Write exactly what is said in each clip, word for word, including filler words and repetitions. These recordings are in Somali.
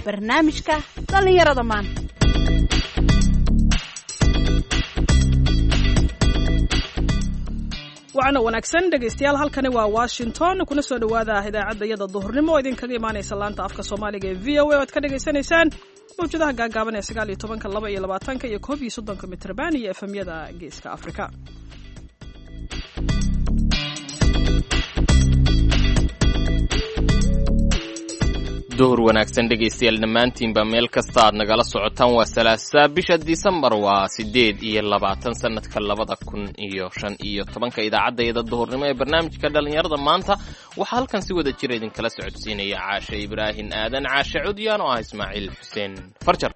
barnaamijka dhallinyarada maanta. waxaana wanaagsan dhegaystayaal, halkani waa Washington, kuna soo dhawaada idaacadda iyada duhurnimo oo idinkaga imaanaysa laanta afka Soomaaliga ee V O A oo aad ka dhageysanaysaan mawjadaha gaagaaban ee sagaal iyo tobanka, laba iyo labaatanka iyo koob iyo soddonka mitrban iyo efemyada geeska Afrika. duhur wanaagsan dhegaystayaal dhammaantiinba meel kasta aad nagala socotaan. waa salaasa bisha Disembar, waa sideed iyo labaatan sanadka labada kun iyo shan iyo tobanka. idaacadayada duhurnimo ee barnaamijka dhallinyarada maanta waxaa halkan si wada jira idinkala socodsiinaya Caashe Ibraahin Aadan, Caashe Cudyaan oo ah Ismaaciil Xuseen Farjar.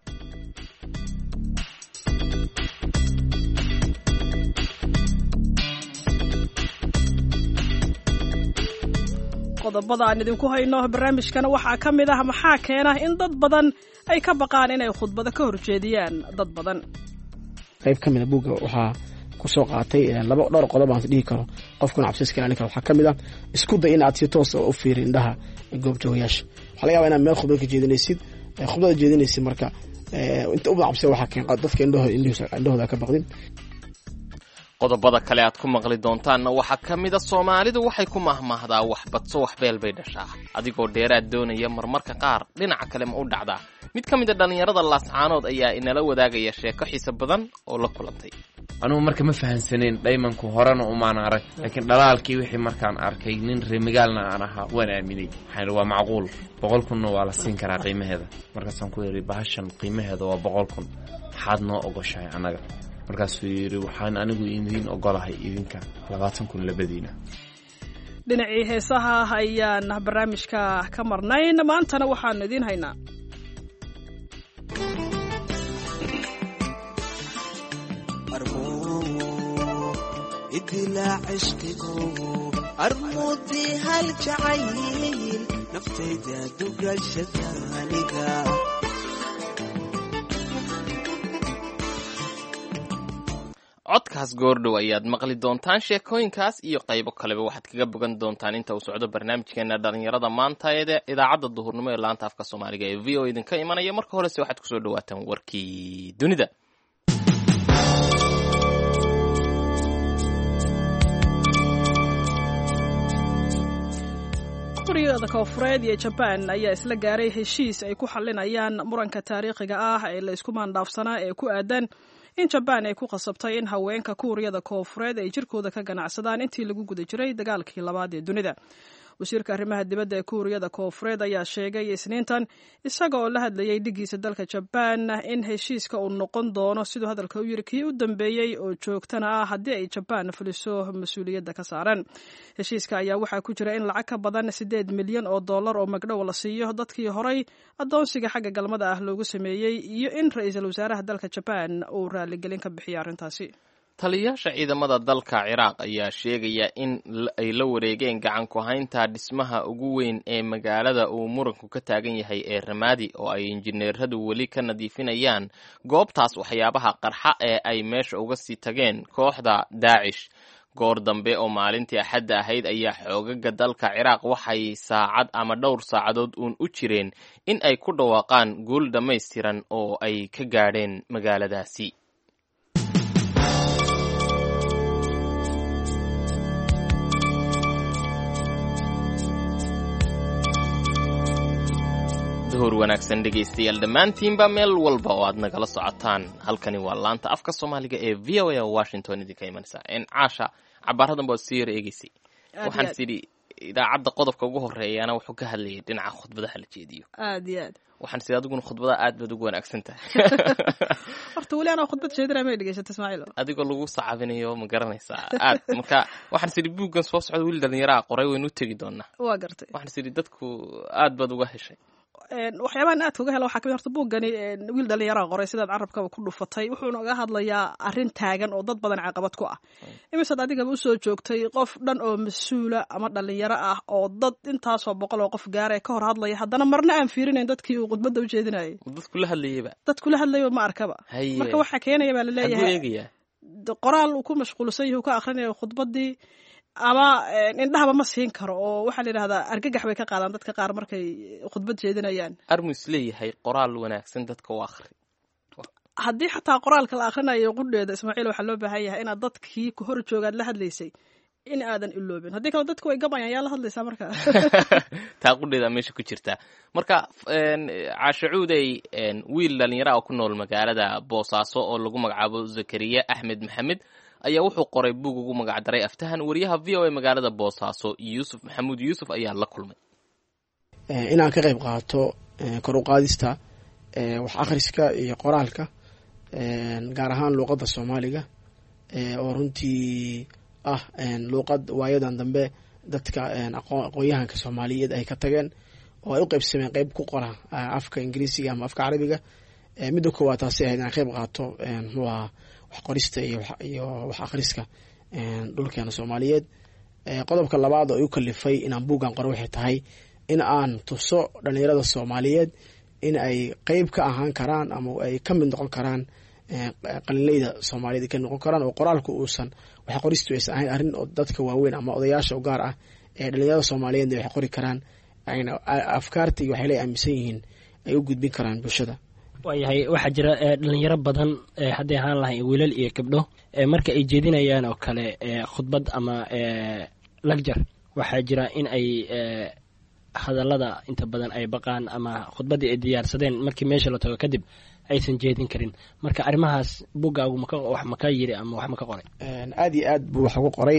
qodobada aan idinku hayno barnaamijkana waxaa ka mid ah maxaa keena in dad badan ay ka baqaan inay khudbado ka horjeediyaan dad badan. qayb ka mid ah buugga waxaa ku soo qaatay laba dhowr qodob aan dhihi karo qofkuna cabsiis kale ninka waxaa ka mid ah isku day in aad si toos ah u fiirin indhaha goobjoogayaasha. waxaa laga yaabaa inaad meel khudbad ka jeedinaysid khudbada jeedinaysid marka inta u cabsi waxaa keena dadka indhahooda indhahooda ka baqdin. qodobada kale aad ku maqli doontaanna waxaa ka mid a Soomaalidu waxay ku mahmahdaa wax badso wax beel bay dhashaa. adigoo dheeraad doonaya marmarka qaar dhinaca kale ma u dhacdaa. mid ka mid a dhallinyarada laascaanood ayaa inala wadaagaya sheeko xiiso badan oo la kulantay. anugu marka ma fahansaneen dhaymanku horena umaan arag, laakiin dhalaalkii wixii markaan arkay nin reemigaalna aan ahaa waan aaminay. waxaan waa macquul, boqol kunna waa la siin karaa qiimaheeda. markaasaan ku yidhi bahashan qiimaheeda waa boqol kun, maxaad noo ogoshahay annaga? markaasuu yidhi waxaan anigu idiin ogolahay idinka labaatan kun labadiina. dhinacii heesaha ayaan barnaamijka ka marnayn, maantana waxaanu idiin haynaa idilaa cishqigo armuudii hal jacayl naftayda dugashadaaniga. codkaas goordhow ayaad maqli doontaan. sheekooyinkaas iyo qaybo kaleba waxaad kaga bogan doontaan inta uu socdo barnaamijkeena dhallinyarada maanta ee idaacadda duhurnimo ee laanta afka Soomaaliga ee V O A idinka imanaya. marka horese waxaad kusoo dhawaataan warkii dunida. kuuriyada Koonfureed iyo Japan ayaa isla gaaray heshiis ay ku xalinayaan muranka taariikhiga ah ee la isku maandhaafsanaa ee ku aadan in Japan ay ku qasabtay in haweenka Kuuriyada Koonfureed ay jirkooda ka ganacsadaan intii lagu guda jiray dagaalkii labaad ee dunida. wasiirka arrimaha dibadda ee Kuuriyada Koonfureed ayaa sheegay Isniintan isaga oo la hadlayay dhigiisa dalka Japan in heshiiska uu noqon doono sidoo hadalka u yiri kii u dambeeyay oo joogtana ah haddii ay Japan fuliso mas'uuliyadda ka saaran. heshiiska ayaa waxaa ku jira in lacag ka badan sideed milyan oo dollar oo magdhow la siiyo dadkii horay adoonsiga xagga galmada ah loogu sameeyay iyo in ra'iisul wasaaraha dalka Japan uu raaligelin ka bixiyo arrintaasi. taliyayaasha ciidamada dalka Ciraaq ayaa sheegaya in ay la wareegeen gacan ku haynta dhismaha ugu weyn ee magaalada uu muranku ka taagan yahay ee Ramadi, oo ay injineeradu weli ka nadiifinayaan goobtaas waxyaabaha qarxa ee ay meesha uga sii tageen kooxda Daesh. goor dambe oo maalintii Axadda ahayd ayaa xoogaga dalka Ciraaq waxay saacad ama dhowr saacadood uun u jireen in ay ku dhawaaqaan guul dhammaystiran oo ay ka gaadheen magaaladaasi. duhur wanaagsan dhegaystayaal dhammaantiinba meel walba oo aad nagala socotaan. halkani waa laanta afka Soomaaliga ee V O A oo Washington idinka imanaysa. in Caasha cabaaradan baad sii yar eegaysay. waxaan sidii idaacadda qodobka ugu horeeyana wuxuu ka hadlayay dhinaca khudbadaha la jeediyo. aad iyo aad waxaan sidii adiguna khudbada aad baad ugu wanaagsan tahay. horta weli anaa khudbad jeedinaya ma dhegaysatay Ismaaciil? adigoo lagu sacabinayo ma garanaysaa aad. marka waxaan sidii buuggan soo socda wiil dhallinyaraha qoray waynu u tegi doonaa. waa gartay. waxaan sidii dadku aad baad uga heshay. waxyaabahan aad kaga hela waxaa kamid horta buuggani wiil dhallinyaraha qoray sidaad carabkaba ku dhufatay wuxuuna uga hadlayaa arrin taagan oo dad badan caqabad ku ah. imisaad adigaba usoo joogtay qof dhan oo mas-uula ama dhallinyaro ah oo dad intaasoo boqol oo qof gaara ka hor hadlaya haddana marna aan fiirinayn dadkii uu khudbadda u jeedinayay. dadkula hadlayaba dadkula hadlayaba ma arkaba. marka waxaa keenaya baa laleeyahay qoraal uu ku mashquulsan yahay uu ka akhrinayo khudbaddii ama indhahaba ma siin karo oo waxaa la yidhahdaa argagax bay ka qaadaan dadka qaar markay khudbad jeedinayaan. armus leeyahay qoraal wanaagsan dadka u akhri. haddii xataa qoraalka la akhrinayo qudheeda Ismaaciil waxaa loo baahan yahay inaad dadkii ku hor joogaad la hadlaysay in aadan iloobin, haddii kale dadku way gabayaan yaa la hadlaysaa marka. taa qudheeda meesha ku jirta. marka caashacuudey wiil dhalinyaro oo ku nool magaalada Boosaaso oo lagu magacaabo Zakariya Axmed Maxamed ayaa wuxuu qoray buug ugu magac daray Aftahan. wariyaha V O A magaalada Boosaaso Yuusuf Maxamuud Yuusuf ayaa la kulmay. inaan ka qayb qaato kor u qaadista wax akhriska iyo qoraalka gaar ahaan luuqadda Soomaaliga oo runtii ah luuqad waayadan dambe dadka aqoon-yahanka Soomaaliyeed ay ka tageen oo ay u qaybsameen qayb ku qora afka Ingiriisiga ama afka Carabiga. midda koowaad taasi ahayd inaan qayb qaato muxuu ahaa wax qorista iyo iyo wax akhriska dhulkeena Soomaaliyeed. qodobka labaad oo igu kalifay inaan buugan qoro waxay tahay in aan tuso dhalinyarada Soomaaliyeed in ay qayb ka ahaan karaan ama ay ka mid noqon karaan qalinleyda Soomaaliyeed ka noqon karaan oo qoraalku uusan wax qoristu aysan ahayn arrin oo dadka waaweyn ama odayaasha u gaar ah ee dhalinyarada Soomaaliyeed wax qori karaan ayna afkaarta iyo waxay leeyahay aaminsan yihiin ay u gudbin karaan bulshada. waayahay waxaa jira dhalinyaro badan hadday ahaan lahayn wiilal iyo gabdho marka ay jeedinayaan oo kale khudbad ama lagjar waxaa jira in ay hadallada inta badan ay baqaan ama khudbaddii ay diyaarsadeen markii meesha la tago kadib aysan jeedin karin. marka arrimahaas buggaagu maka wax maka yiri ama wax maka qoray? aad iyo aad buu wax uga qoray.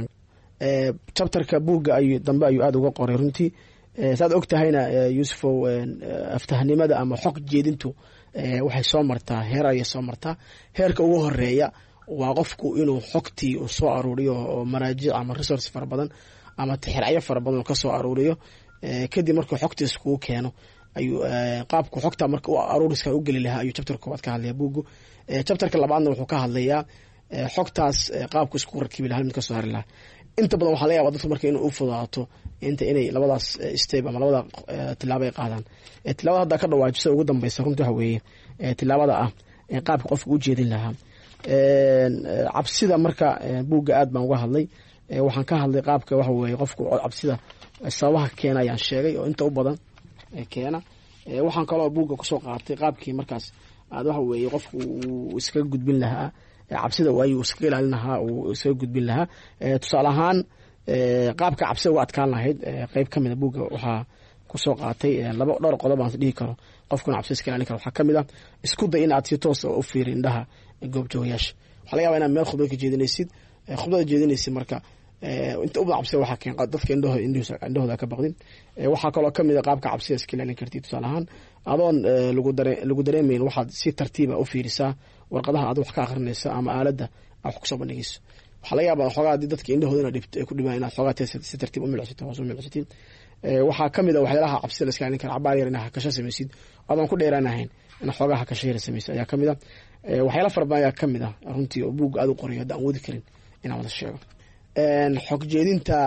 chapterka buugga ayuu dambe ayuu aad uga qoray runtii. saad og tahayna Yuusufow aftahanimada ama xog jeedintu waxay soo martaa heer ayay soo martaa. heerka ugu horeeya waa qofku inuu xogtii uu soo aruuriyo oo maraajic ama resource fara badan ama tixraacyo fara badan ka soo aruuriyo. kadib markuu xogtiis kugu keeno ayuu qaabku xogta marka u aruuriska u gali lahaa ayuu chapter koowaad ka hadlaya buuggu. chapterka labaadna wuxuu ka hadlayaa xogtaas qaabku isku rakibi lahaa mid ka soo hari lahaa. inta badan waxaa laga yaabaa dadku marka inuu u fudaato inta inay labadaas step ama labada tilaabo ay qaadaan. tilaabada hadda ka dhawaajisa ugu dambeysa runtii waxa weeye tilaabada ah qaabka qofka u jeedin lahaa. cabsida marka buugga aad baan uga hadlay. waxaan ka hadlay qaabka waxa weeye qofku cabsida sababaha keena ayaan sheegay oo inta u badan keena. waxaan kaloo buugga kusoo qaatay qaabkii markaas aad waxa weeye qofku uu iskaga gudbin lahaa cabsida ayuu iskaga ilaalin lahaa uu iskaga gudbin lahaa. tusaale ahaan qaabka cabsida uga adkaan lahayd qayb ka mid a buugga waxaa kusoo qaatay laba dhowr qodob aan dhihi karo qofkuna cabsida iska ilaalin karo. waxaa ka mid ah isku day in aad si toos u fiiri indhaha goobjoogayaasha. waxaa laga yaabaa inaad meel khudbad ka jeedinaysid khudbada jeedinaysid marka inta u badan cabsida waxaa keen dadka indhahooda indhahooda ka baqdin. waxaa kaloo ka mid a qaabka cabsida iska ilaalin kartid. tusaale ahaan adoon lagu dare lagu dareemayn waxaad si tartiiba u fiirisaa warqadaha aad wax ka akhrinaysa ama aaladda aad wax kusoo bandhigayso. waxaa laga yaabaa xoogaa haddii dadka indhahooda inaad dhibto ay ku dhibaan inaad xoogaa si tartiib u milcsato hoos u milcsatin. waxaa ka mid a waxyaalaha cabsida la iska ilaalin kara cabaar yar inaad hakasho samaysid adoon ku dheeraanahayn inaad xoogaa hakasho yar samaysid ayaa ka mid a. waxyaala fara badan ayaa ka mid ah runtii oo buugga aad u qorayo hadda aan wadi karin inaan wada sheego. xog jeedinta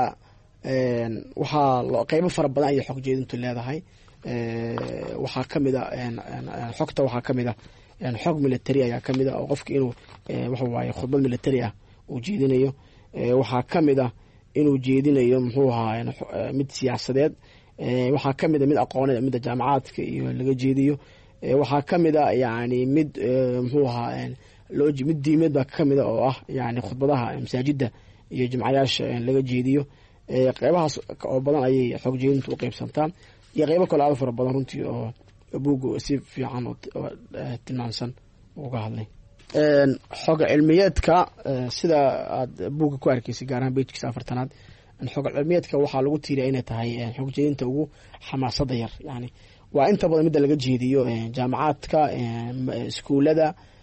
waxaa qeybo fara badan ayay xog jeedintu leedahay. waxaa ka mid a xogta waxaa ka mid a xog military ayaa ka mid a oo qofka inuu waxa waaye khudbad military ah uu jeedinayo. waxaa ka mid a inuu jeedinayo muxuu ahaa mid siyaasadeed. waxaa ka mid a mid aqooneed midda jaamacaadka iyo laga jeediyo. waxaa ka mid a yani mid muxuu ahaa loo mid diimeed baa ka mid a oo ah yani khudbadaha masaajidda iyo jimcayaasha laga jeediyo. qeybahaas oo badan ayay xog jeedintu u qeybsantaa iyo qeybo kale aad fara badan runtii oo buugga si fiican oo tilmaamsan uga hadlay. xog cilmiyeedka sida aad buugga ku arkaysay gaar ahaan bejkiisa afartanaad xog cilmiyeedka waxaa lagu tiiriya inay tahay xog jeedinta ugu xamaasada yar. yani waa inta badan midda laga jeediyo jaamacaadka iskuulada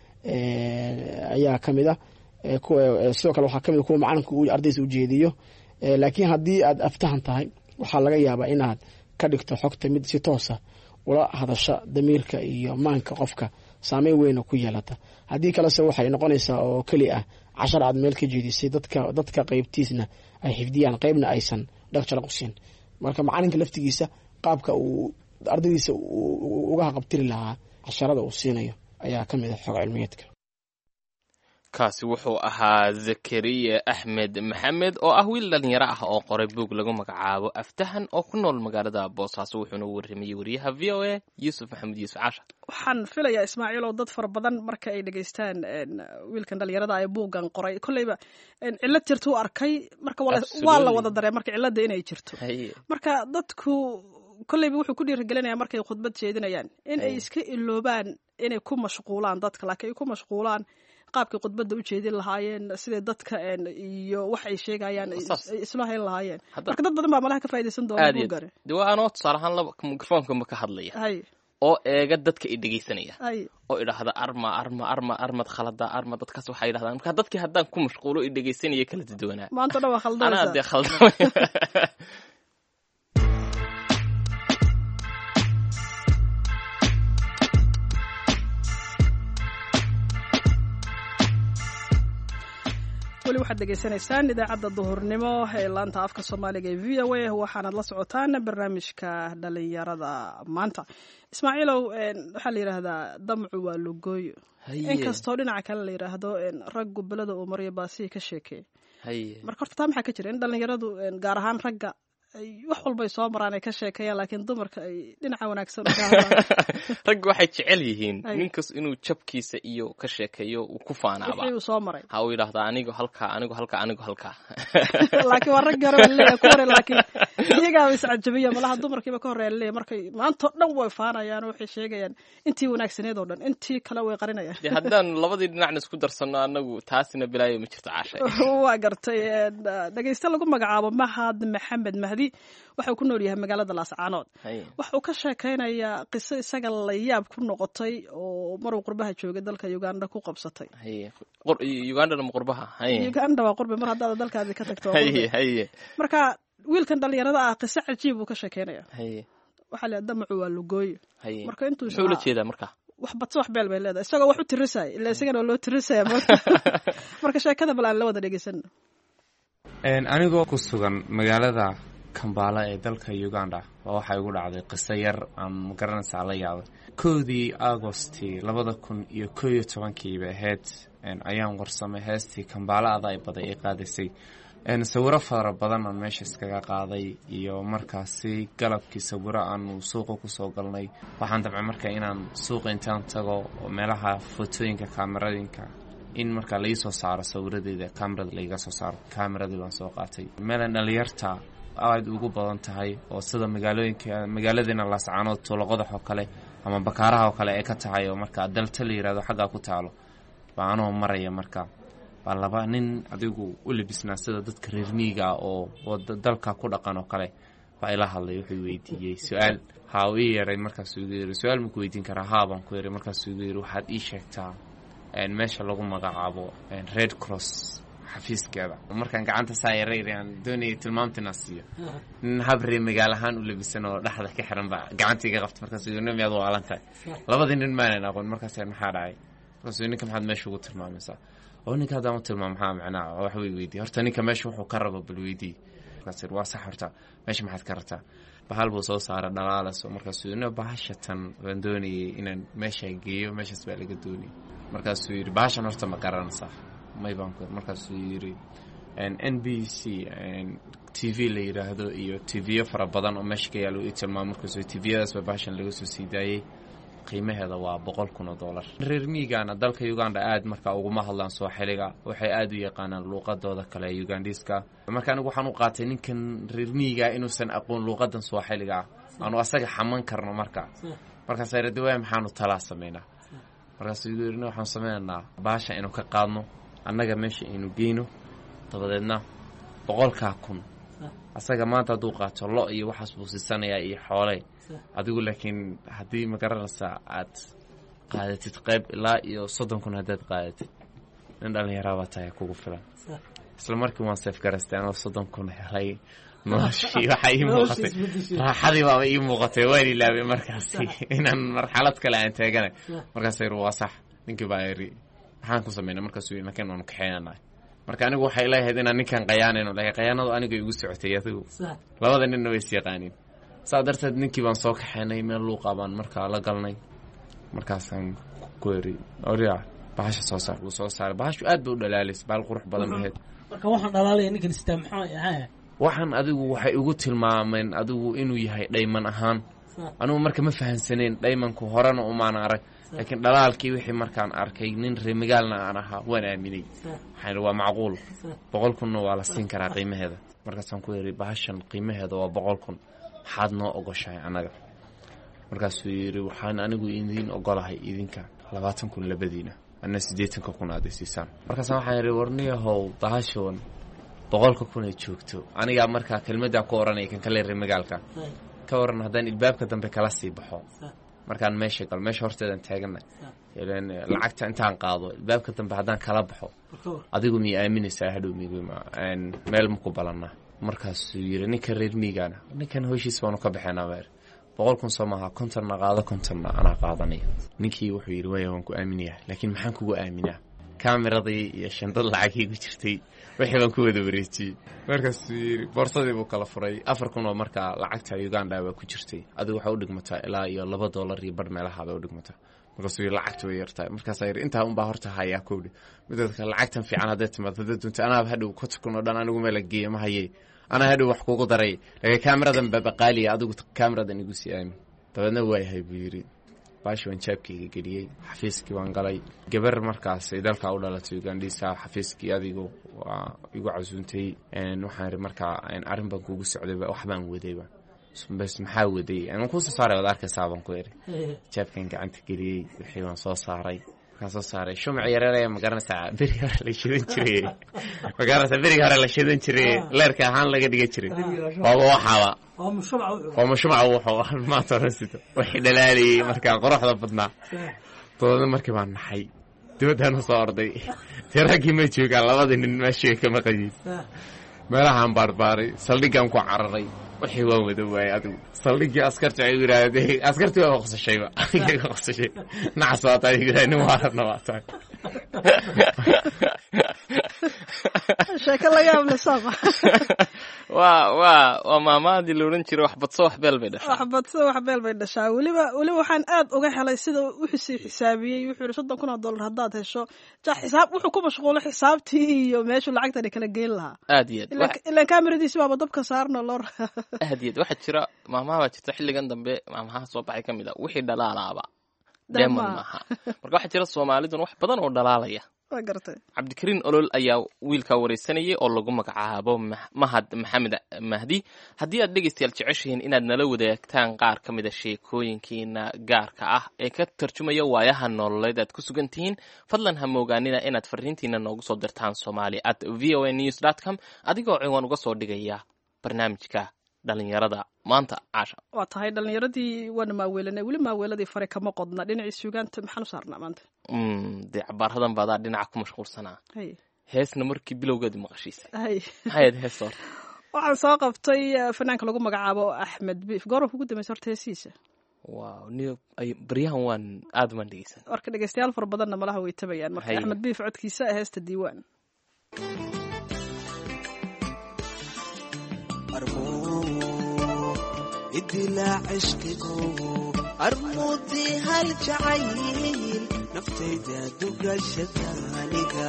ayaa ka mid a. sidoo kale waxaa ka mid a kuwa macalinka uu ardaysa u jeediyo. laakiin haddii aad aftahan tahay waxaa laga yaabaa inaad ka dhigto xogta mid si toosa ula hadasha damiirka iyo maanka qofka saameyn weyna ku yeelata. haddii kalese waxay noqonaysaa oo keli ah cashar aad meel ka jeedisay dadka dadka qeybtiisna ay xifdiyaan qeybna aysan dhaqjala qusin. marka macalinka laftigiisa qaabka uu ardaydiisa uga haqabtiri lahaa casharada uu siinayo ayaa ka mid a xog cilmiyeedka. kaasi wuxuu ahaa zakariya axmed maxamed oo ah wiil dhalinyaro ah oo qoray buug lagu magacaabo aftahan oo ku nool magaalada boosaaso wuxuuna warramayey wariyaha v o a yuusuf maxamed yuusuf caasha waxaan filayaa ismaaciil oo dad fara badan marka ay dhegaystaan wiilkan dhalinyarada ee buuggan qoray kolleyba cillad jirta u arkay marka waa la wada daree marka cilladda inay jirto marka dadku kolleyba wuxuu ku dhiirigelinayaa markay khudbad jeedinayaan in ay iska iloobaan inay ku mashquulaan dadka laakiin ay ku mashquulaan qaabkay khudbadda u jeedin lahaayeen siday dadka iyo wax ay sheegayaan ay isla hayn lahaayeen marka dad badan baa malaha ka faa'idaysan doona buuggan de waa anoo tusaale ahaan laba mikrofoonka ma ka hadlaya oo eega dadka i dhegaysanaya oo idhaahda arma arma arma armad khalada arma dadkaas waxay idhahdaan marka dadkii haddaan ku mashquulo i dhegaysanaya kala duwanaa maanta dhan waa khaldanaysa anaa dee khaldamay weli waxaad degeysanaysaan idaacadda duhurnimo ee laanta afka soomaaliga ee v o a waxaanaad la socotaan barnaamijka dhalinyarada maanta ismaaciilow waxaa la yidhaahdaa damcu waa lugooyo inkastoo dhinaca kale la yidhaahdo rag gobolada uu mariyo baasihi ka sheekey marka horta taa maxaa ka jira in dhalinyaradu gaar ahaan ragga wax walbay soo maraan ay ka sheekeeyaan laakiin dumarka ay dhinaca wanaagsan uga hadlaan ragga waxay jecel yihiin ninkas inuu jabkiisa iyo ka sheekeeyo uu ku faanaaba wixii uu soo maray ha uu yidhaahda anigu halkaa anigu halkaa anigu halkaa laakiin waa ragga hore leeyahay ku hore laakiin iyagaa is cajabiya malaha dumarkiiba ka horreeya leeyahay markay maanta dhan way faanayaan oo waxay sheegayaan intii wanaagsaneed oo dhan intii kale way qarinayaan dee haddaan labadii dhinacna isku darsanno anagu taasina bilaayo ma jirto caashay waa gartay dhegayste lagu magacaabo mahad maxamed mahdi waxuu ku nool yahay magaalada laascaanood waxuu ka sheekaynayaa qiso isaga la yaab ku noqotay oo maruu qurbaha joogay dalka uganda ku qabsatay ugandana ma qurbaha uganda waa qurbi mar haddaada dalkaadi ka tagto marka wiilkan dhalinyarada ah qiso cajiib uu ka sheekaynaya waxaa la damacu waa lugooyo marka intuu muxuu la jeedaa marka wax badso wax beel bay leedahay isagoo wax u tirisay ila isagana waa loo tirisaya marka sheekada bal aan la wada dhegeysan anigoo ku sugan magaalada kambaala ee dalka uganda waa waxaa igu dhacday qiso yar aan magaranaysaa la yaabay kowdii agosti labada kun iyo koo iyo tobankiiba ahayd ayaan warsamay heestii kambaala aday baday ay qaadaysay sawiro fara badan aan meesha iskaga qaaday iyo markaasi galabkii sawiro aanu suuqa kusoo galnay waxaan dabcay marka inaan suuqa intaan tago oo meelaha fotooyinka kaameradinka in markaa lai soo saaro sawiradeeda kamerada laiga soo saaro kameradii baan soo qaatay meelan dhalinyarta aad ugu badan tahay oo sida magaalooyinka magaaladiina laascaanood tuulaqodax oo kale ama bakaaraha oo kale ee ka tahay oo markaa dalta la yidhahdo xaggaa ku taalo baa anoo maraya marka baa laba nin adigu u libisnaa sida dadka reer miyiga oo oo dalka ku dhaqan oo kale baa ila hadlay wuxuu weydiiyey su-aal haa uu ii yeeray markaasuu igu yidhi su-aal maku weydiin karaa haa baan ku yidhi markaasuu igu yidhi waxaad ii sheegtaa meesha lagu magacaabo red cross xafiiskeeda markaan gacanta saa yareer aan doonayay tilmaamtina siiyo nin habree magaal ahaan u labisan oo dhexda ka xiran baa gacanta iga qabta markaas uu nin miyaad u aalan tahay labadii nin maanan aqoon markaas maxaa dhacay markaas ninka maxaad meesha ugu tilmaamaysaa oo ninka haddaan u tilmaam maxaa macnaa wax way weydiiyey horta ninka meesha wuxuu ka rabo bal weydiiyey markaas waa sax horta meesha maxaad ka rabtaa bahal buu soo saara dhalaalayso markaasuu ino bahashatan waan doonayay inaan meesha geeyo meeshaas baa laga doonayay markaasuu yidhi bahashan horta ma garanaysaa may baan ku markaasuu yidhi n b c t v la yidhaahdo iyo t v-yo fara badan oo meesha ka yaalo ii tilmaam markaasuu t v-yadaas baa bahashan laga soo sii daayey qiimaheeda waa boqol kun oo dollar reer miigana dalka uganda aad markaa uguma hadlaan soo xiliga waxay aad u yaqaanaan luuqadooda kale ee ugandiska marka anigu waxaan u qaatay ninkan reer miiga inuusan aqoon luuqadan soo xiliga aanu asaga xaman karno marka markaas ay radawaa maxaanu talaa sameynaa markaasuu igu yidhi waxaan sameynaynaa bahasha inuu ka qaadno annaga meesha aynu geyno dabadeedna boqolkaa kun asaga maanta hadduu qaato lo iyo waxaas buu siisanayaa iyo xoole adigu laakiin haddii magaranaysaa aad qaadatid qayb ilaa iyo soddon kun haddaad qaadatid nin dhallinyaraabaa tahay kugu filan isla markii waan seef garaystay anoo soddon kun helay noloshii waxaa ii muuqatay raaxadii baaba ii muuqatay waan ilaabay markaasi inaan marxalad kale aan taaganay markaas yidhi waa sax ninkii baa yidhi maxaan ku sameynay markaasuu yidhi ninkan waanu kaxeynanahay marka anigu waxay leeyahayd inaan ninkan qayaanayno laakiin qayaanadu aniga igu socotay adigu labada ninna way is yaqaaniin saa darteed ninkii baan soo kaxeynay meel luuqa baan markaa la galnay markaasaan ku eri oria bahasha soo saar wuu soo saaray bahashu aad bay u dhalaalaysa baal qurux badan ahayd marka waxaan dhalaalaya ninkan istaa maxaa yahay waxaan adigu waxay ugu tilmaameen adigu inuu yahay dhayman ahaan anigu marka ma fahansaneen dhaymanku horena umaan arag laakiin dhalaalkii wixii markaan arkay nin reemigaalna aan ahaa waan aaminay waxaan waa macquul boqol kunna waa la siin karaa qiimaheeda markaasaan ku yidhi bahashan qiimaheeda waa boqol kun maxaad noo ogoshahay annaga markaasuu yidhi waxaan anigu idiin ogolahay idinka labaatan kun labadiina anna siddeetanka kun aad isiisaan markaasaan waxaan yidhi warniyahow bahashoon boqolka kun ay joogto anigaa markaa kelmaddaa ku odhanaya kan kale reemigaalka ka waran haddaan ilbaabka dambe kala sii baxo markaan meesha gal meesha horteedan taagana lacagta intaan qaado ilbaabka dambe haddaan kala baxo adigu miya aaminaysaa hadhow meel maku balannaa markaasuu yidhi ninka reer miigaana ninkan howshiis baanu ka baxeenaa meer boqol kun soo maaha kontonna qaado kontonna anaa qaadanaya ninkii wuxuu yidhi waaya waan ku aaminayaa laakiin maxaan kugu aaminaa kamiradii iyo shandad lacagii ku jirtay wixii baan ku wada wareejiyey markaasuu yidhi boorsadii buu kala furay afar kun oo markaa lacagta uganda baa ku jirtay adigu waxay u dhigmataa ilaa iyo laba doolar iyo bar meelaha bay u dhigmataa markaasuu yidhi lacagta way yartahay markaasaa yidhi intaa unbaa horta hayaa kowdhi midda kale lacagtan fiican hadday timaado hadday dunta anaaba hadhow konta kun oo dhan anigu meela geeya ma hayey anaa hadhow wax kugu daray laakiin kaamiradan baabaqaaliya adigu kaamiradan igu sii aamin dabeedna waayahay buu yidhi baashi waan jaabkayga geliyey xafiiskii waan galay gabar markaas ay dalkaa u dhalatay ugandhiisa xafiiskii adigu waa igu casuuntay waxaan iri markaa arrin baan kugu socdayba wax baan wadayba bas maxaa waday aan ku soo saaray wada arkaysaa baan ku iri jaabkan gacanta geliyey wixii waan soo saaray markaan soo saaray shumac yareeraya ma garanaysaa beri hore la shidan jiray ma garanaysaa beriga hore la shidan jiray leerka ahaan laga dhigan jiray waaba waxaaba waa mashruuca wuxuu maanta horasito wixii dhalaalayay markaa qoraxda badnaa doodana markii baan naxay dibaddaana soo orday dee raggii ma joogaan labadii nin meeshii ka maqayiin meelahaan baarbaaray saldhiggaan ku cararay wixii waan wada waayay adigu saldhiggii askarta ay yidhaahdee askartii waa qosashayba aniga qosashay nacas waa tahay yidhaah nin waarana waa tahay sheeko la yaab leh sama waa waa waa maamaadii la odhan jiray wax badso wax beel bay dhashaa wax badso wax beel bay dhashaa weliba weliba waxaan aad uga helay sida wuxuu xisaabiyey wuxuu yidhi soddon kun oo dollar haddaad hesho ja xisaab wuxuu ku mashquulay xisaabtii iyo meeshuu lacagtani kala geyn lahaa aad iyo aad ilaan kaamiradiisi baaba dabka saarno loo aad iyo aad waxaa jira maamaha baa jirta xilligan dambe maamaha soo baxay ka mid a wixii dhalaalaaba deemon maaha marka waxaa jira soomaalidun wax badan oo dhalaalaya cabdikariin olol ayaa wiilkaa wareysanayay oo lagu magacaabo mahad maxamed mahdi haddii aad dhegaystayaal jeceshihiin inaad nala wadaagtaan qaar ka mida sheekooyinkiina gaarka ah ee ka tarjumaya waayaha nololeed aad ku sugan tihiin fadlan ha moogaanina inaad fariintiina noogu soo dirtaan somali at v o a news dot com adigoo ciwaan uga soo dhigaya barnaamijka dhalinyarada maanta caasha waa tahay dhalinyaradii waana maaweelanay weli maaweeladii fare kama qodna dhinacii suugaanta maxaan u saarnaa maanta dee cabaaradan baadaa dhinaca ku mashquulsanaa heesna markii bilowgeedu maqashiisa maxayd hees horta waxaan soo qabtay fanaanka lagu magacaabo axmed biif goorma kugu dambaysa horta heesiisa wow niyo ay baryahan waan aad umaan dhegeysan marka dhegeystayaal fara badanna malaha way tabayaan marka axmed biif codkiisa heesta diiwaan idilaa cishqigu armuudii hal jacayl naftayda dugashada aniga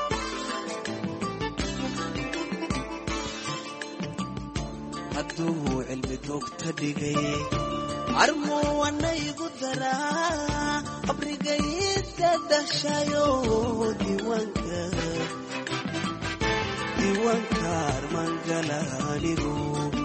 hadduu cilmi dogta dhigay armuwanaygu daraa qabrigayda dashayo diiwaanka diiwaanka armangala anigu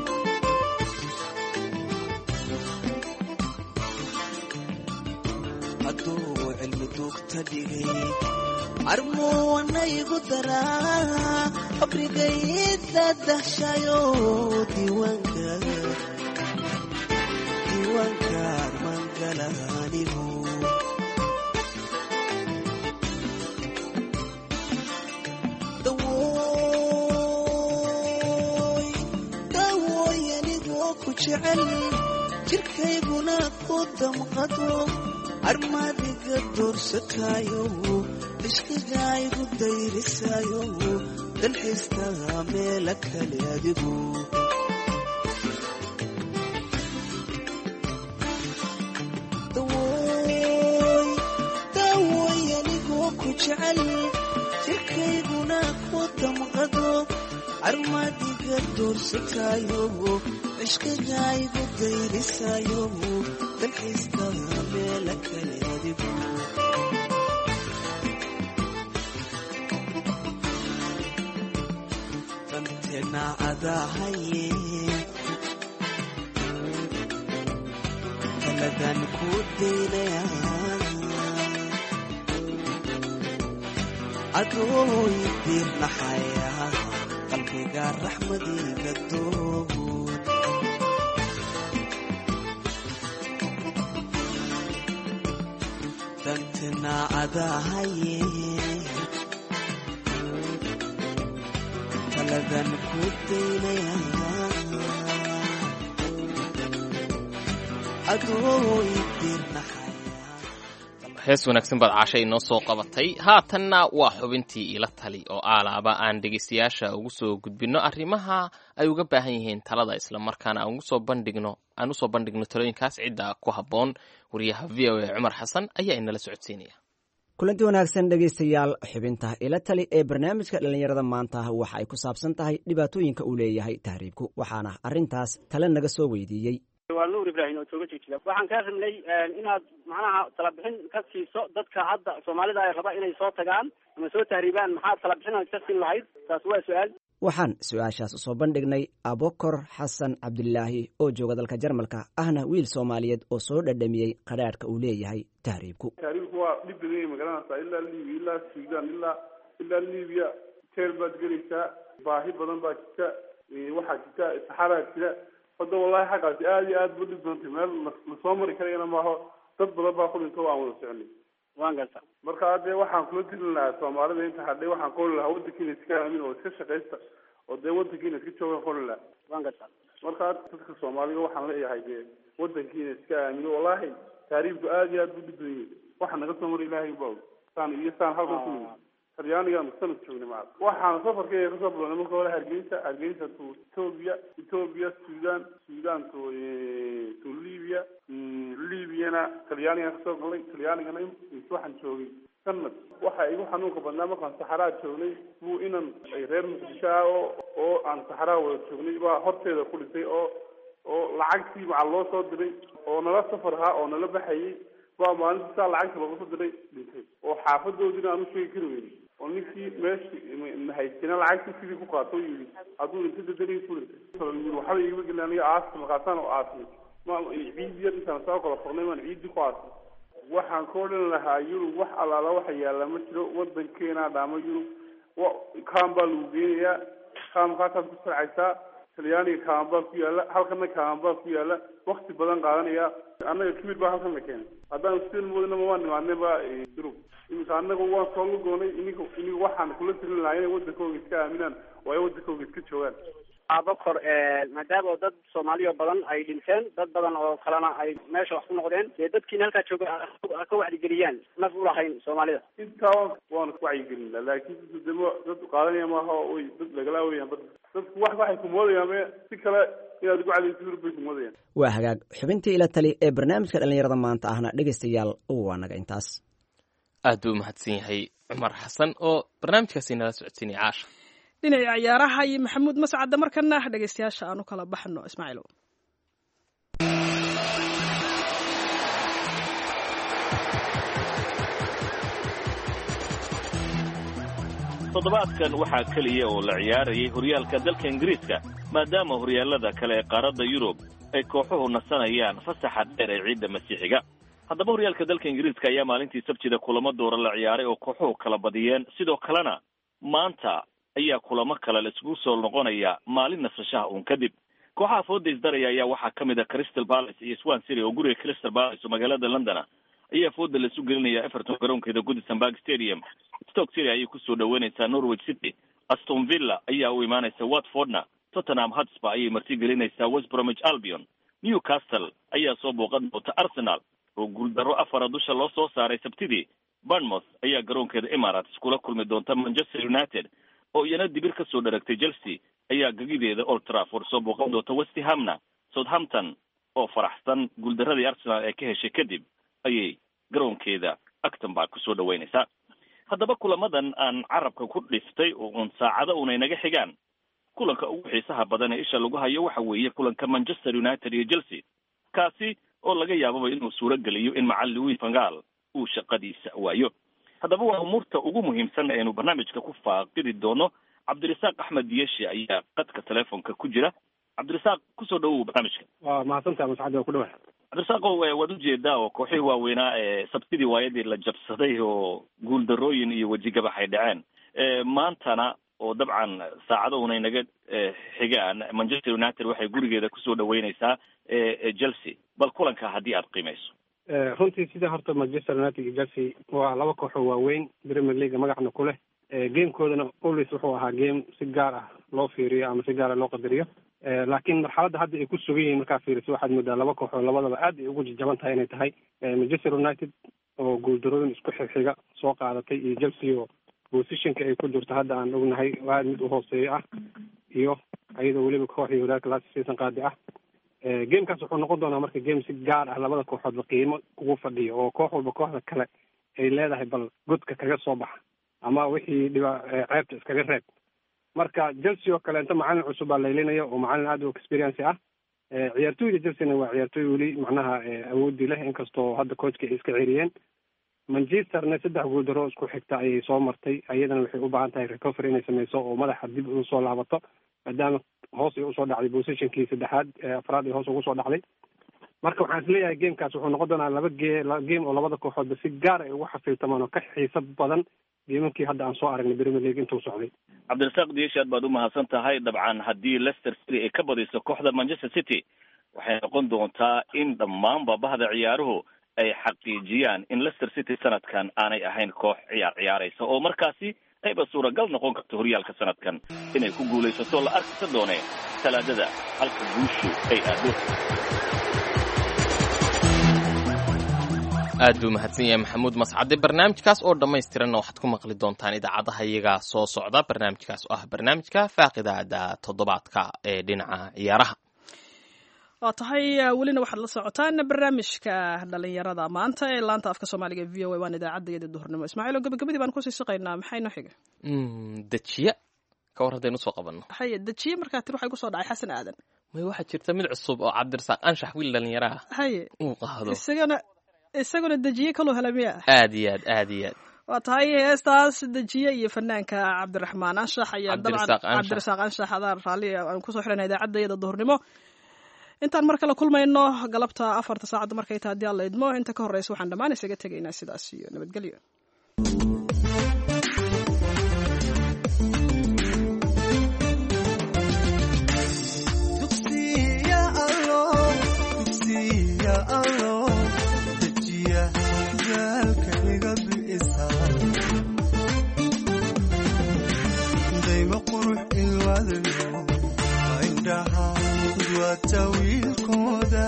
hadduu cilmi dugta dhigay armuwanaygu daraa qabrigayda dashayo diiwaanka diiwaanka armangala anigu dawooy dawooy anigoo ku jecel jirkayguna ku damqado armaadiga doorsataayo ishqigaygu dayrisaayo dalxiistaga meela kale adigu dawooy dawooy anigoo ku jecel jirkayguna ku damqado armadiga doorsataayo cishqigaygu dayrisaayo dalxiiska meela kale adigu danteena adahaye taladan ku daynaya adooy diirnaxaya qalbiga raxmadiga doon dantena adahaye taladan ku daynaya adooy diirnaxaya. hees wanaagsan baad caashay inoo soo qabatay. haatanna waa xubintii ila tali oo aalaaba aan dhegeystayaasha ugu soo gudbino arrimaha ay uga baahan yihiin talada islamarkaana aan ugu soo bandhigno aan usoo bandhigno talooyinkaas cidda ku habboon. wariyaha v o a cumar xasan ayaa inala socodsiinaya. kulanti wanaagsan dhegaystayaal, xubinta ila tali ee barnaamijka dhallinyarada maanta waxa ay ku saabsan tahay dhibaatooyinka uu leeyahay tahriibku, waxaana arrintaas tale naga soo weydiiyey waa nuur ibraahim oo jooga jigjiga. waxaan kaa rabnay inaad macnaha talabixin ka siiso dadka hadda soomaalida ay raba inay soo tagaan ama soo tahriibaan. maxaad talabixin ka siin lahayd? taas waa su-aal. waxaan su-aashaas usoo bandhignay abokor xasan cabdilaahi oo jooga dalka jarmalka ahna wiil soomaaliyeed oo soo dhadhamiyey qadhaadhka uu leeyahay tahriibku. tahriibku waa dhib badan yahay magaranaysaa, ilaa libiya ilaa suudaan ilaa ilaa libiya teel baad gelaysaa, baahi badan baa jirta, waxaa jirta saxaraa jira. hadda wallahi xaqaasi aada iyo aada bu dhib doontay, meel lasoo mari karayana maaho, dad badan baa ku dhinto aan wada soconay. waan garta marka hadee waxaan kula tilin lahaa soomaalida inta hadhay waxaan qoli lahaa wadankiina iska aamin oo iska shaqaysta oo dee wadankiina iska joogan qoli lahaa. waan garta marka dadka soomaalida waxaan leeyahay dee wadankiina iska aamino. wallahi taariibku aada iyo aada bu dhib badan yahay, waxa naga soo mara ilaahay ba saan iyo saan halkan ku yimid talyaanigaan sanad joognay maca. waxaan safarkeyga kasoo bilownay marka hore hargeysa, hargeysa to ethoobia, ethoobia sudan, sudan to to libya, libyana talyaanigaan kasoo galnay, talyaanigana waxaan joogay sanad. waxa igu xanuunka badnaa markaan saxaraa joognay buu inan ay reer muqdisho ah oo oo aan saxaraa wada joognay baa horteeda ku dhintay oo oo lacagtii macal loo soo diray oo nala safar ahaa oo nala baxayay baa maalinta saa lacagta looga soo diray dhintay oo xaafadoodina aan u sheegi kari weyni oo ninkii meeshii mahaysina lacagtii sidii ku qaato yidhi hadduu inta dadalii ku dhintay waxba igama gelin aniga aasta markaasaan oo aasnay ma ciid yar intaan soo kala fognay maan ciiddii ku aasnay. waxaan ka odhan lahaa yurub wax allaala waxa yaalla ma jiro, wadankeena dhaamo yurub kaan baa lagu geenayaa, kaamkaasaad ku sarcaysaa, talyaaniga kaaman baa ku yaalla, halkana kaaman baa ku yaalla, wakti badan qaadanaya. annaga kibir baa halkan la keenay, haddaan sidin moodinaba waan nimaadnay ba yurub. iminka annaga waan soo lugoonay, ininka iniga waxaan kula tirin lahaa inay wadankooga iska aaminaan oo ay wadankooga iska joogaan. abokor maadaama oo dad soomaaliya badan ay dhinteen, dad badan oo kalena ay meesha wax ku noqdeen, dee dadkiina halkaa jooga ka wacyigeliyaan naf u lahayn soomaalida. intaa waan ku wacyigelina, laakiin damo dad qaadanaya maaha oy dad lagala awayaan bad dadku wax waxay ku moodayaan me si kale inaad ugu cadayso yurub bay ku moodayaan. waa hagaag, xubintii ila tali ee barnaamijka dhallinyarada maanta ahna dhegaystayaal waa naga intaas. aad buu umahadsan yahay cumar xasan oo barnaamijkaasi nala socodsiinaya. caasha dhinaca ciyaaraha iyo maxamuud mascadda markana dhegaystayaasha aan u kala baxno. ismaaciil toddobaadkan waxaa keliya oo la ciyaarayay horyaalka dalka ingiriiska, maadaama horyaalada kale ee qaaradda yurub ay kooxuhu nasanayaan fasaxa dheer ee ciidda masiixiga. haddaba horyaalka dalka ingiriiska ayaa maalintii sabtida kulamo doora la ciyaaray oo kooxuhu kala badiyeen. sidoo kalena maanta ayaa kulamo kale la isugu soo noqonaya maalin nasashaha uun kadib. kooxaha fooda isdaraya ayaa waxaa ka mid a Crystal Palace iyo Swan City oo guriga Crystal Palace oo magaalada London ayaa fooda la isu gelinaya Everton garoonkeeda Goodison Park Stadium. Stoke City ayay ku soo dhaweynaysaa Norwich City. Aston Villa ayaa u imaanaysa Watfordna. Tottenham Hotspur ayay marti gelinaysaa West Bromwich Albion. Newcastle ayaa soo booqan doonta Arsenal oo guuldaro afar dusha loo soo saaray Sabtidii. Bournemouth ayaa garoonkeeda Emirates kula kulmi doonta Manchester United oo iyana dibir ka soo dharagtay. Chelsea ayaa gagideeda Old Trafford soo booqan doonta West Hamna. Southampton oo faraxsan guuldaradii Arsenal ee ka heshay kadib ayay garoonkeeda Acton Park ku soo dhaweynaysaa. haddaba kulamadan aan carabka ku dhiftay oo uun saacado unay naga xigaan kulanka ugu xiisaha badan ee isha lagu hayo waxa weeye kulanka Manchester United iyo Chelsea kaasi oo laga yaababa inuu suuro geliyo in macallin Louis van Gaal uu shaqadiisa waayo. haddaba waa umuurta ugu muhiimsan ee aynu barnaamijka ku faaqidi doono. cabdirasaaq axmed yeeshi ayaa qadka telefoonka ku jira. cabdirasaaq kusoo dhawow barnaamijka. waa mahadsantaha mascadda ku dhawaad. cabdirasaaqo waad ujeedaa oo kooxihii waaweynaa ee sabtidii waayadii la jabsaday oo guuldarooyin iyo wejigabax ay dhaceen maantana oo dabcan saacado unay naga xigaan Manchester United waxay gurigeeda kusoo dhaweyneysaa Chelsea. bal kulanka haddii aad qiimeyso. runtii sida horta Manchester United iyo Chelsea waa laba koox oo waaweyn Premier League magacna ku leh. gamekoodana always wuxuu ahaa game si gaar ah loo fiiriyo ama si gaar ah loo qadariyo. laakiin marxaladda hadda ay ku sugan yihiin markaa fiiriso waxaad moodaa laba koox oo labadaba aad ay ugu jajaban tahay inay tahay Manchester United oo guuldarooyin isku xigxiga soo qaadatay iyo Chelsea oo positionka ay ku jirto hadda aan ognahay waa mid u hooseeyo ah iyo ayadoo weliba kooxii horaaka last season qaadi ah. gamekaas wuxuu noqon doonaa marka game si gaar ah labada kooxoodba qiimo ugu fadhiyo oo koox walba kooxda kale ay leedahay bal godka kaga soo baxa ama wixii dhiba ceebta iskaga reeb. marka Chelsea oo kale inta macallin cusub baa laylinaya oo macallin aad u experience ah. ciyaartooyda Chelsea waa ciyaartooy weli macnaha awoodi leh inkastoo hadda coachka ay iska ciriyeen. Manchesterna saddex guuldaro isku xigta ayay soo martay ayadana waxay u baahan tahay recovery inay sameyso oo madaxa dib u soo laabato maadaama hoos ay usoo dhacday positionkii saddexaad afraad ay hoos ugu soo dhacday. marka waxaan isleeyahay gamekaas wuxuu noqon doonaa laba game oo labada kooxoodba si gaar ay ugu xafiiltamaan oo ka xiiso badan geemkii hadda aan soo aragnay Premier League intuu socday. cabdirasaaq diyesh aad baad u mahadsan tahay. dabcan haddii Leicester City ay ka badiso kooxda Manchester City waxay noqon doontaa in dhammaanba bahda ciyaaruhu ay xaqiijiyaan in Leicester City sanadkan aanay ahayn koox ciyaar ciyaaraysa oo markaasi ayba suuragal noqon karto horyaalka sanadkan inay ku guulaysato la arkisa doone talaadada halka guushu ay aado. aad buu mahadsan yahay maxamuud mascade. barnaamijkaas oo dhammaystiranna waxaad ku maqli doontaan idaacadaha iyaga soo socda. barnaamijkaas oo ah barnaamijka faaqidaada toddobaadka ee dhinaca ciyaaraha. waa tahay welina waxaad la socotaan barnaamijka dhalinyarada maanta ee laanta afka soomaaliga v o a waan idaacadayada duhurnimo. ismaaciil oo gabagabadii baan kusii shaqaynaa maxay noo xiga dejiye ka war haddaynu soo qabanno haye dejiye markaa tir waxay kusoo dhacay xasan aadan may waxaa jirta mid cusub oo cabdirasaaq anshax wiil dhalinyaraha haye uu qaado isagana isaguna dejiye kaloo helamiya aad iyo aad aad iyo aad waa tahay heestaas dejiye iyo fanaanka cabdiraxmaan anshax ayaa dabcan cabdirasaaq anshax adaan raalli aan kusoo xidhana idaacadayada duhurnimo. intaan mar kale kulmayno galabta afarta saacadda markay tahay haddii alla idmo inta ka horreysa waxaan dhammaan isaga tegaynaa sidaas iyo nabadgelyo. tawiilkooda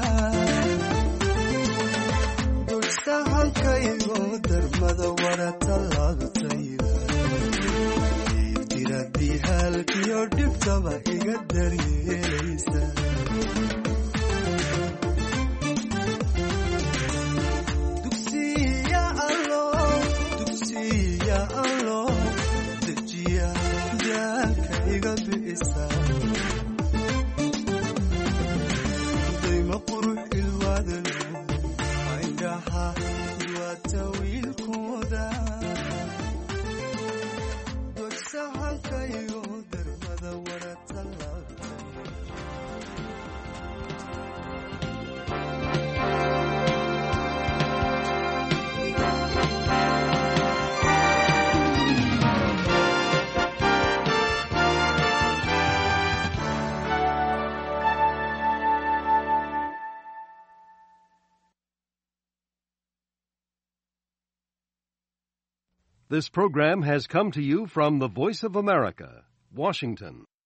dulsahankaygo darmada wara tallaabtayda diradii halkiyo dhibtaba iga daryeelaysa dugsiya allo dugsiya allo dejiya daalka iga bi'isa This program has come to you from the Voice of America, Washington.